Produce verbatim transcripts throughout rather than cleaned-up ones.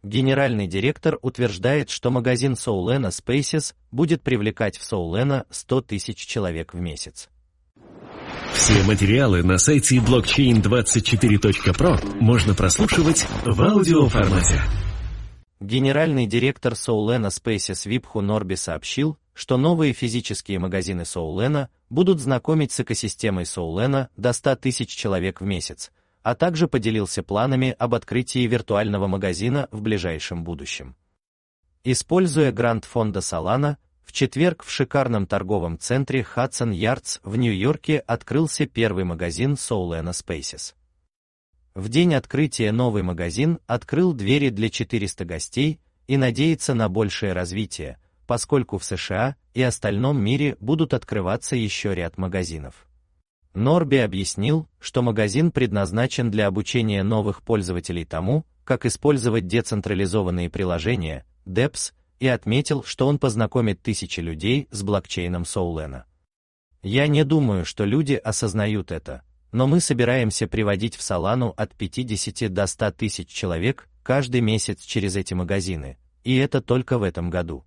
Генеральный директор утверждает, что магазин Solana Spaces будет привлекать в Solana сто тысяч человек в месяц. Все материалы на сайте блокчейн двадцать четыре точка про можно прослушивать в аудиоформате. Генеральный директор Solana Spaces Випху Норби сообщил, что новые физические магазины Solana будут знакомить с экосистемой Solana до ста тысяч человек в месяц, а также поделился планами об открытии виртуального магазина в ближайшем будущем. Используя грант фонда Solana, в четверг в шикарном торговом центре Hudson Yards в Нью-Йорке открылся первый магазин Solana Spaces. В день открытия новый магазин открыл двери для четырёхсот гостей и надеется на большее развитие, поскольку в США и остальном мире будут открываться еще ряд магазинов. Норби объяснил, что магазин предназначен для обучения новых пользователей тому, как использовать децентрализованные приложения, дэпс, и отметил, что он познакомит тысячи людей с блокчейном Solana. «Я не думаю, что люди осознают это, но мы собираемся приводить в Solana от пятидесяти до ста тысяч человек каждый месяц через эти магазины, и это только в этом году».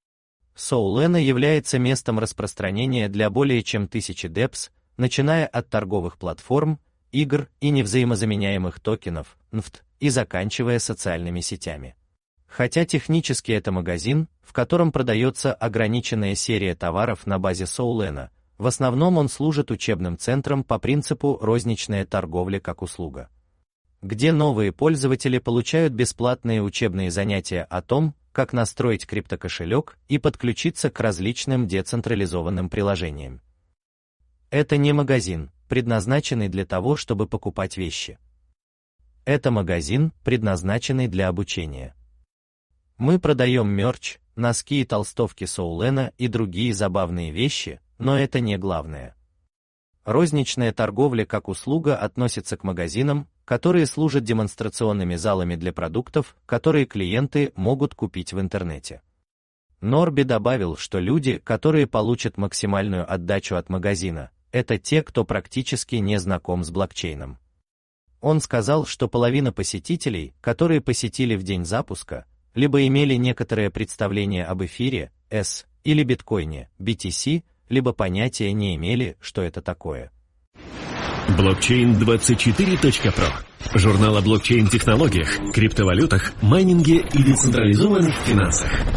Solana является местом распространения для более чем тысячи дэпс, начиная от торговых платформ, игр и невзаимозаменяемых токенов, эн эф ти, и заканчивая социальными сетями. Хотя технически это магазин, в котором продается ограниченная серия товаров на базе Solana, в основном он служит учебным центром по принципу розничная торговля как услуга, где новые пользователи получают бесплатные учебные занятия о том, как настроить криптокошелек и подключиться к различным децентрализованным приложениям. Это не магазин, предназначенный для того, чтобы покупать вещи. Это магазин, предназначенный для обучения. Мы продаем мерч, носки и толстовки Solana и другие забавные вещи, но это не главное. Розничная торговля как услуга относится к магазинам, которые служат демонстрационными залами для продуктов, которые клиенты могут купить в интернете. Норби добавил, что люди, которые получат максимальную отдачу от магазина, это те, кто практически не знаком с блокчейном. Он сказал, что половина посетителей, которые посетили в день запуска, либо имели некоторое представление об эфире, эс, или биткоине, би ти си, либо понятия не имели, что это такое. блокчейн двадцать четыре точка про. Журнал о блокчейн-технологиях, криптовалютах, майнинге и децентрализованных финансах.